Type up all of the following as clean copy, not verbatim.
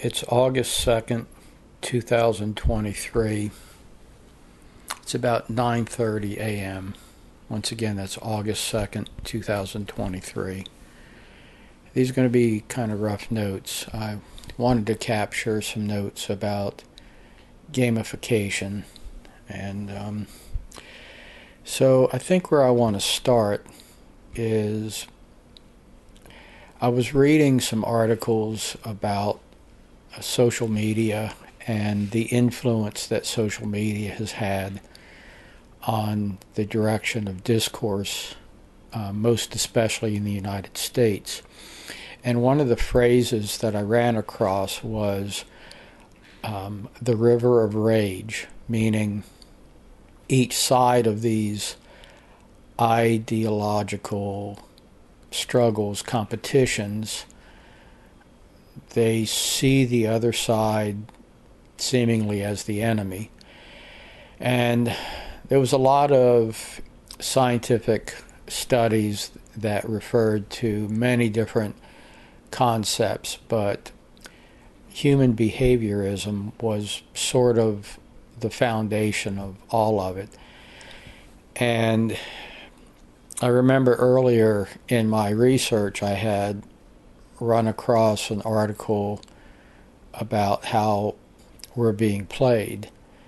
It's August 2nd, 2023. It's about 9:30 a.m. Once again, that's August 2nd, 2023. These are going to be kind of rough notes. I wanted to capture some notes about gamification. And so I think where I want to start is I was reading some articles about social media and the influence that social media has had on the direction of discourse, most especially in the United States. And one of the phrases that I ran across was the river of rage, meaning each side of these ideological struggles, competitions, they see the other side seemingly as the enemy. And there was a lot of scientific studies that referred to many different concepts, but human behaviorism was sort of the foundation of all of it. And I remember earlier in my research I had run across an article about how we're being played.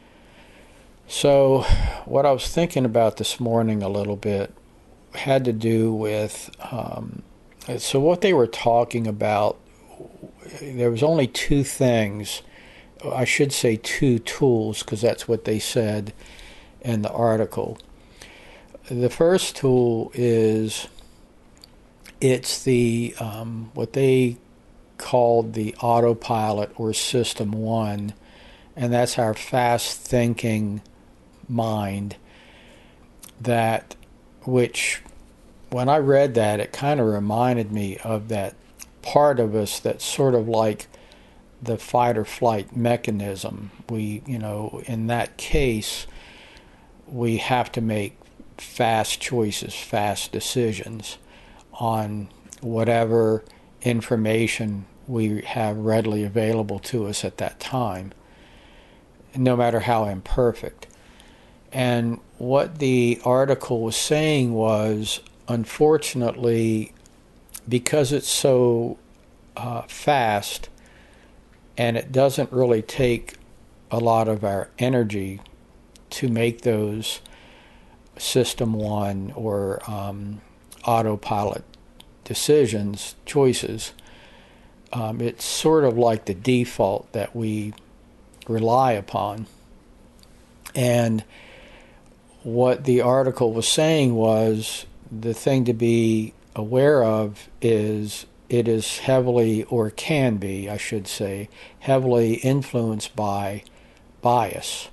So what I was thinking about this morning a little bit had to do with, so what they were talking about, there was only two things, I should say two tools, because that's what they said in the article. The first tool is it's the what they called the autopilot or system one, and that's our fast thinking mind, that which when I read that it kind of reminded me of that part of us that's sort of like the fight or flight mechanism. We, in that case we have to make fast choices, fast decisions on whatever information we have readily available to us at that time, no matter how imperfect. And what the article was saying was, unfortunately, because it's so fast and it doesn't really take a lot of our energy to make those system one or autopilot decisions, choices, it's sort of like the default that we rely upon. And what the article was saying was the thing to be aware of is it is heavily, or can be, I should say, heavily influenced by bias.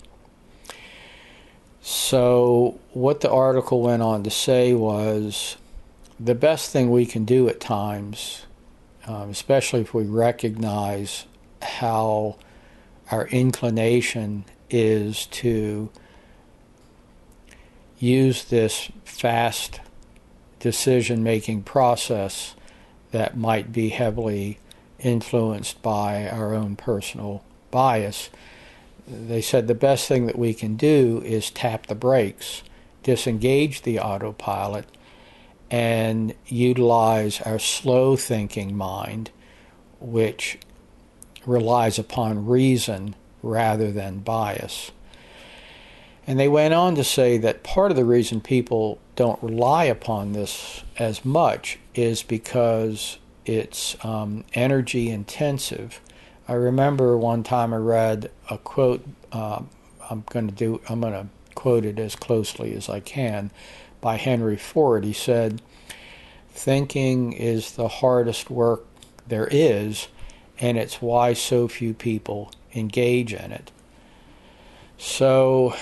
So what the article went on to say was the best thing we can do at times, especially if we recognize how our inclination is to use this fast decision-making process that might be heavily influenced by our own personal bias. They said the best thing that we can do is tap the brakes, disengage the autopilot, and utilize our slow thinking mind, which relies upon reason rather than bias. And they went on to say that part of the reason people don't rely upon this as much is because it's energy intensive. I remember one time I read a quote. I'm going to quote it as closely as I can, by Henry Ford. He said, "Thinking is the hardest work there is, and it's why so few people engage in it." So,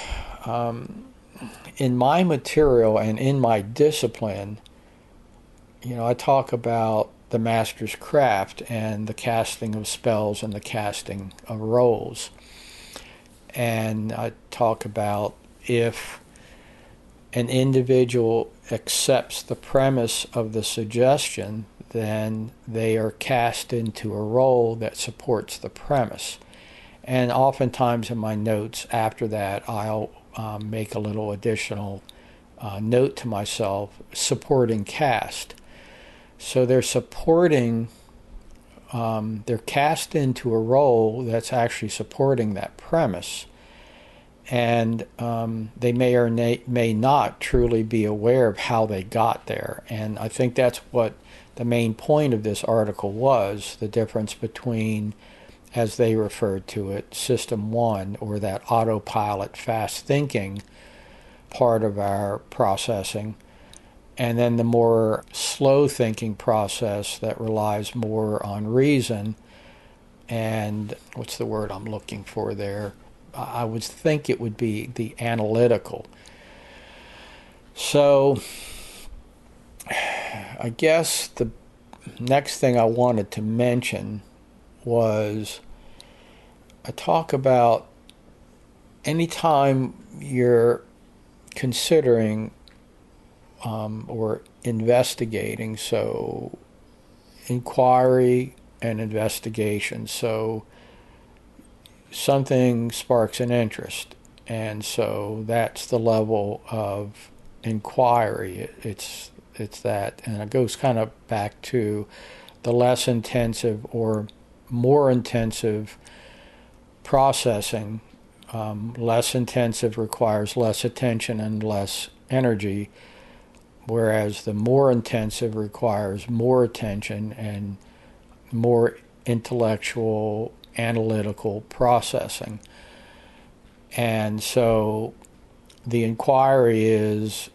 in my material and in my discipline, I talk about the master's craft and the casting of spells and the casting of roles. And I talk about if an individual accepts the premise of the suggestion then they are cast into a role that supports the premise. And oftentimes in my notes after that, I'll make a little additional note to myself, supporting cast. So they're supporting, they're cast into a role that's actually supporting that premise. And they may or may not truly be aware of how they got there. And I think that's what the main point of this article was, the difference between, as they referred to it, System 1, or that autopilot fast thinking part of our processing, and then the more slow thinking process that relies more on reason and, what's the word I'm looking for there? I would think it would be the analytical. So I guess the next thing I wanted to mention was I talk about anytime you're considering or investigating, so inquiry and investigation. So something sparks an interest, and so that's the level of inquiry. It's that, and it goes kind of back to the less intensive or more intensive processing. Less intensive requires less attention and less energy, whereas the more intensive requires more attention and more intellectual, analytical processing. And so the inquiry is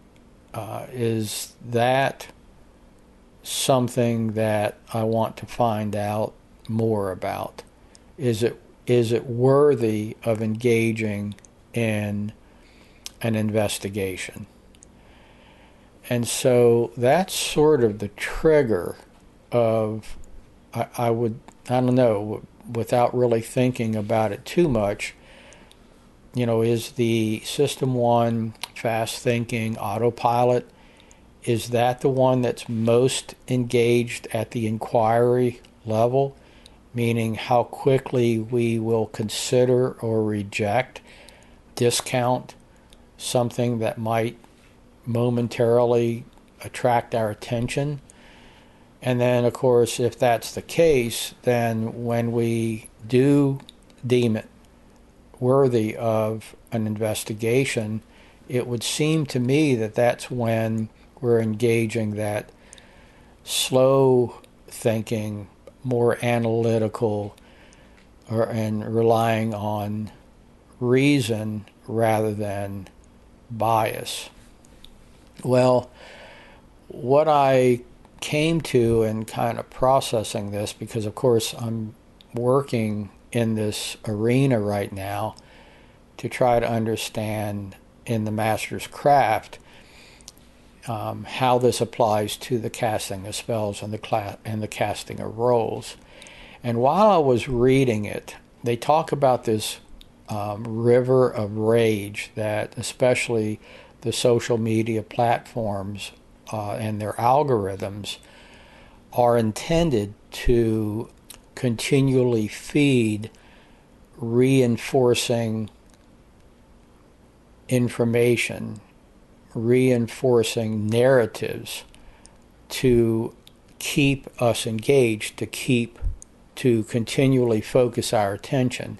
that something that I want to find out more about? Is it worthy of engaging in an investigation? And so that's sort of the trigger of, I don't know, without really thinking about it too much, is the System 1 fast thinking autopilot, is that the one that's most engaged at the inquiry level? Meaning how quickly we will consider or reject, discount something that might momentarily attract our attention. And then, of course, if that's the case, then when we do deem it worthy of an investigation, it would seem to me that that's when we're engaging that slow thinking, more analytical, and relying on reason rather than bias. Well, what I came to in kind of processing this, because of course I'm working in this arena right now to try to understand in the master's craft how this applies to the casting of spells and the casting of roles. And while I was reading it, they talk about this river of rage that especially the social media platforms and their algorithms are intended to continually feed reinforcing information, reinforcing narratives to keep us engaged, to continually focus our attention.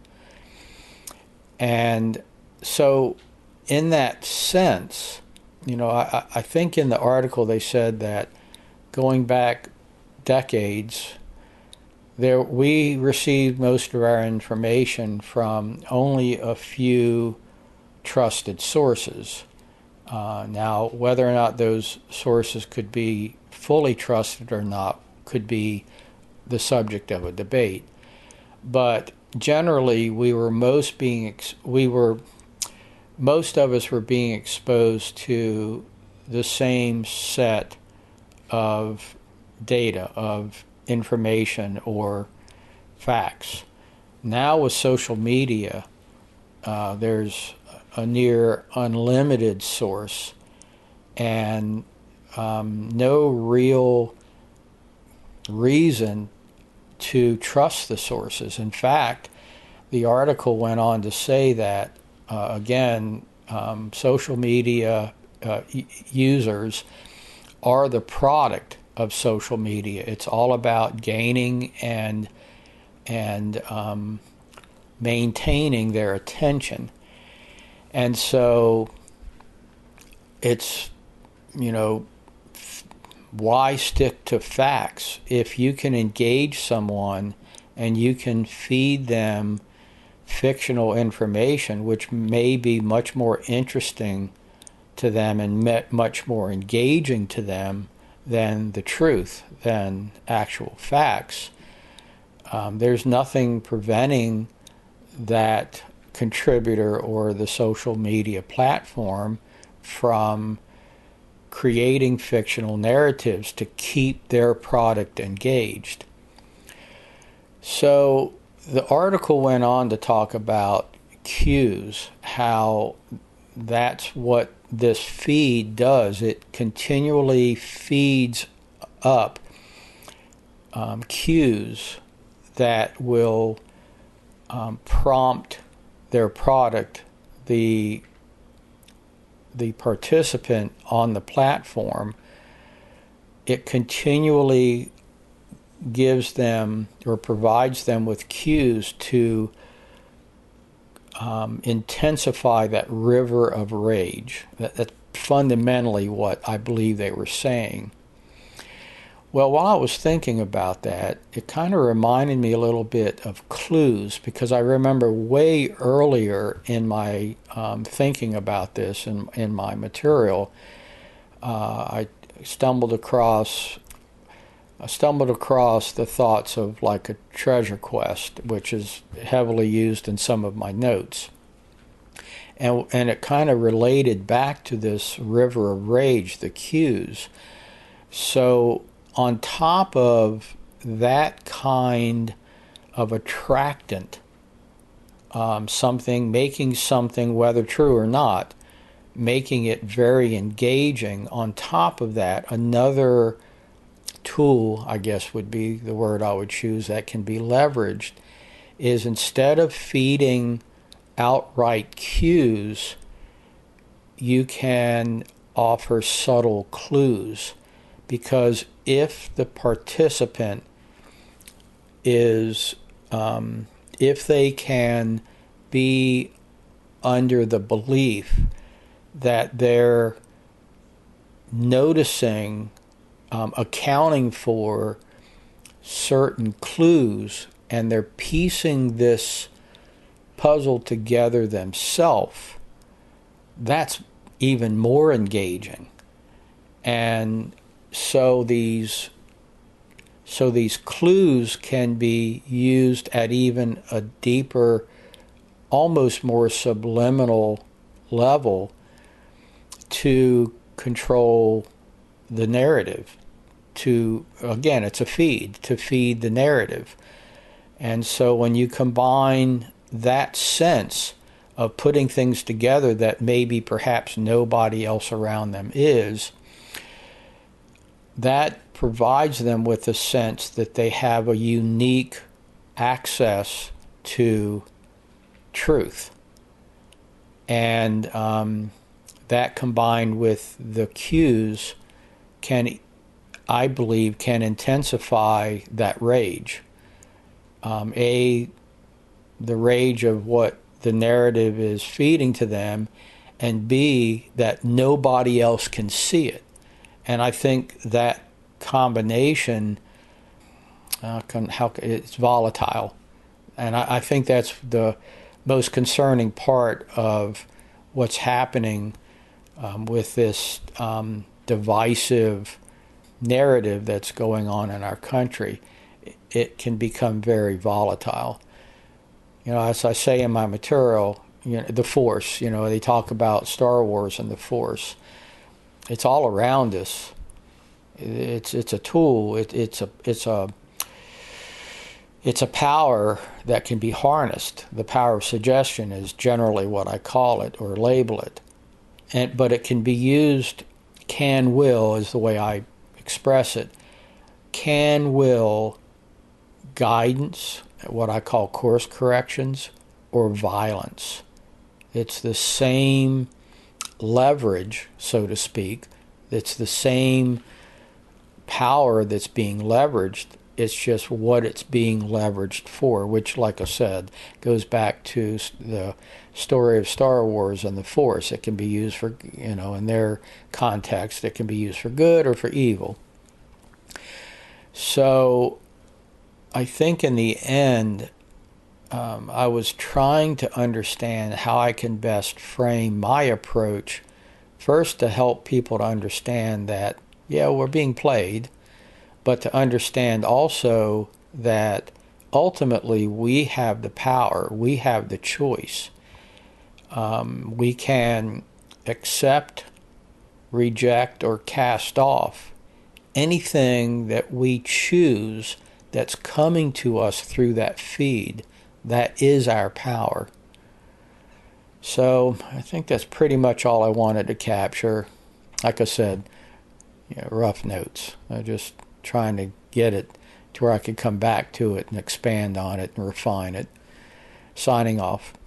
And so in that sense, I think in the article they said that going back decades, we received most of our information from only a few trusted sources. Now, whether or not those sources could be fully trusted or not could be the subject of a debate. But generally, most of us were being exposed to the same set of data, of information or facts. Now with social media, there's a near unlimited source and no real reason to trust the sources. In fact, the article went on to say that, social media users are the product of social media. It's all about gaining and maintaining their attention. And so it's, why stick to facts if you can engage someone and you can feed them fictional information, which may be much more interesting to them and much more engaging to them than the truth, than actual facts. There's nothing preventing that contributor or the social media platform from creating fictional narratives to keep their product engaged. So the article went on to talk about cues, how that's what this feed does. It continually feeds up cues that will prompt their product, the participant on the platform. It continually gives them or provides them with cues to intensify that river of rage. That's fundamentally what I believe they were saying. Well, while I was thinking about that, it kind of reminded me a little bit of Clues, because I remember way earlier in my thinking about this in my material, I stumbled across the thoughts of like a treasure quest, which is heavily used in some of my notes. And it kind of related back to this river of rage, the cues. So on top of that kind of attractant, making something, whether true or not, making it very engaging, on top of that, another tool, I guess would be the word I would choose, that can be leveraged, is instead of feeding outright cues, you can offer subtle clues. Because if the participant is, if they can be under the belief that they're noticing, accounting for certain clues, and they're piecing this puzzle together themselves, that's even more engaging. And so these clues can be used at even a deeper, almost more subliminal level to control the narrative. It's a feed, to feed the narrative. And so when you combine that sense of putting things together that maybe perhaps nobody else around them is, that provides them with a sense that they have a unique access to truth. And that combined with the cues I believe, can intensify that rage. The rage of what the narrative is feeding to them, and B, that nobody else can see it. And I think that combination, it's volatile. And I think that's the most concerning part of what's happening with this divisive narrative that's going on in our country. It can become very volatile. As I say in my material, the Force, they talk about Star Wars and the Force. It's all around us. It's a tool. It's a power that can be harnessed. The power of suggestion is generally what I call it or label it. But it can be used, will is the way I express it, can, will, guidance, what I call course corrections, or violence. It's the same leverage, so to speak. It's the same power that's being leveraged. It's just what it's being leveraged for, which, like I said, goes back to the story of Star Wars and the Force. It can be used for, in their context, it can be used for good or for evil. So I think in the end, I was trying to understand how I can best frame my approach, first to help people to understand that, yeah, we're being played, but to understand also that ultimately we have the power, we have the choice. We can accept, reject, or cast off anything that we choose that's coming to us through that feed. That is our power. So I think that's pretty much all I wanted to capture. Like I said, rough notes. I'm just trying to get it to where I could come back to it and expand on it and refine it. Signing off.